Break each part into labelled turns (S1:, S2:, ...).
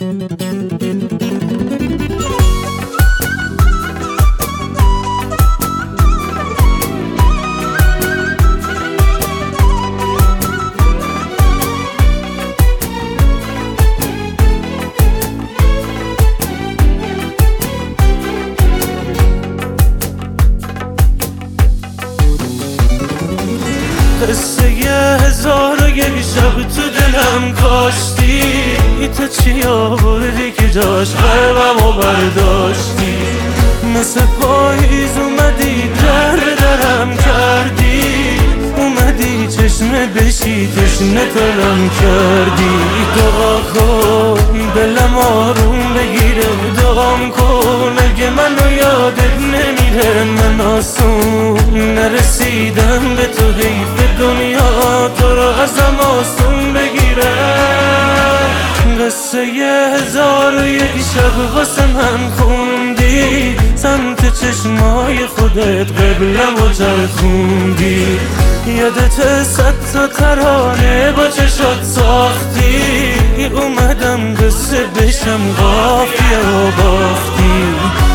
S1: قصه 1001 شب تو دلم کاشتی، تو چی آوردی که جاش قلبمو برداشتی؟ مثل پاییز اومدی درم کردی، اومدی چشمه بشی تشنه ترم کردی. دعا کن دلم آروم بگیره، دعام کن اگه منو یادت نمیره. من آسون نرسیدم به تو، حیف دنیا تو رو ازم آسون بگیره. قصه 1001 شب واسه من خوندی، سمت چشمای خودت قبلم و چرخوندی. یادت 100 تا ترانه با چشات ساختی، اومدم قصه بشم قافیه و باختی.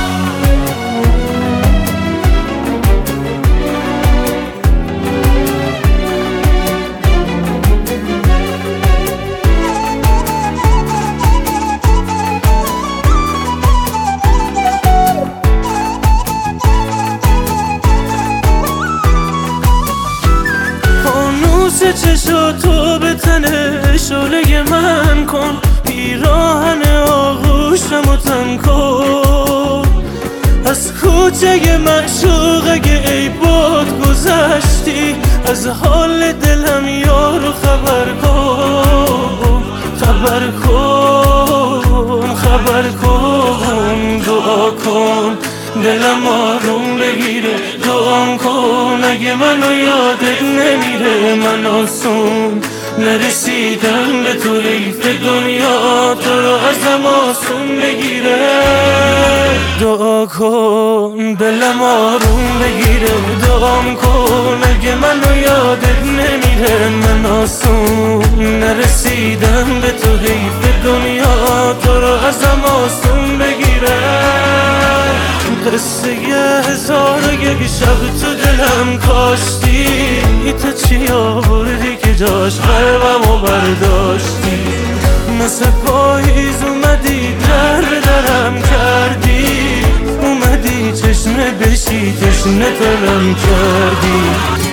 S1: چشاتو به تنه شعله من کن، پیراهن آغوشمو تن کن. از کوچه معشوق اگه ای باد گذشتی، از حال دلم یارو خبر کن. خبر کن خبر کن، دعا کن دلم آروم بگیره. دعام کن اگه منو یادت نمیره. من آسون نرسیدم به تو، حیف دنیا تو رو ازم آسون بگیره. دعا کن دلم آروم بگیره، دعام کن اگه منو یادت نمیره. من آسون نرسیدم به تو، حیف دنیا تو رو ازم آسون بگیره. قصه 1001 شب تو دلم کاشتی، تو چی آوردی که جاش قلبمو برداشتی؟ مثل پاییز اومدی درم کردی، اومدی چشمه بشی تشنه ترم کردی.